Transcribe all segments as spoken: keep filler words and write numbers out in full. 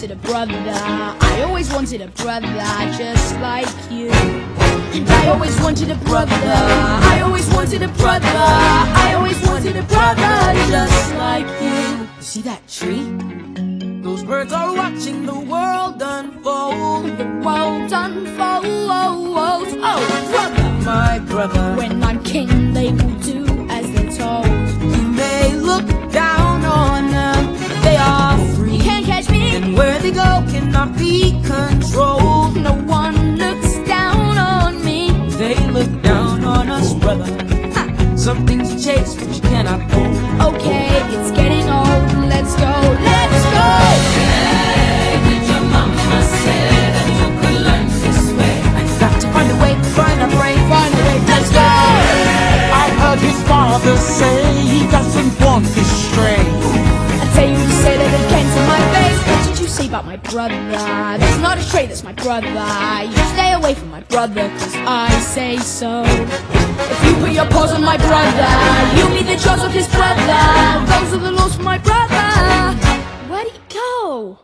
wanted a brother. I always wanted a brother just like you. And I always wanted a brother. I always wanted a brother. I always wanted a brother just like you. You see that tree? Those birds are watching the world unfold. The world unfolds. Oh, brother, my brother. When I'm king, they will do as they're told. You may look down on them, they are free. You can't catch me. And where they go cannot be controlled. No one looks down on me. They look down on us, brother. Ha. Some things you chase, but you cannot hold. Okay, it's getting old. Let's go, let's go. Hey, did your mama say that you could learn this way? I've got to find a way, find a way, find a way. Let's go. I heard his father say he doesn't want this stray. I tell you, you say that again to my face. What did you say about my brother? That's not a stray, that's my brother. You stay away from my brother, cause I say so. If you put your paws on my brother, you'll be the jaws of his brother. Those are the laws for my brother. Where'd he go?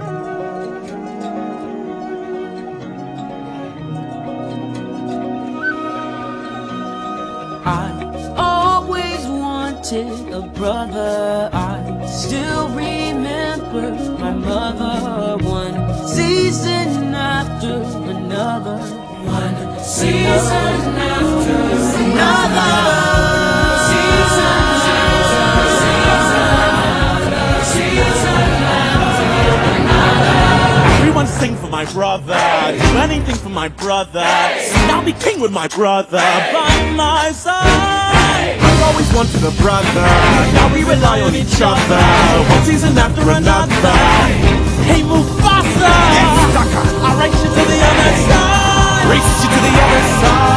I always wanted a brother. I still remember my mother. One season after another. One season after another. Season after season. Season after another. Everyone sing for my brother, do anything for my brother. And I'll be king with my brother by my side. I always wanted a brother, now we rely on each other. One season after another. Hey Mufasa, I'll race you to the other side. Race you to the other side.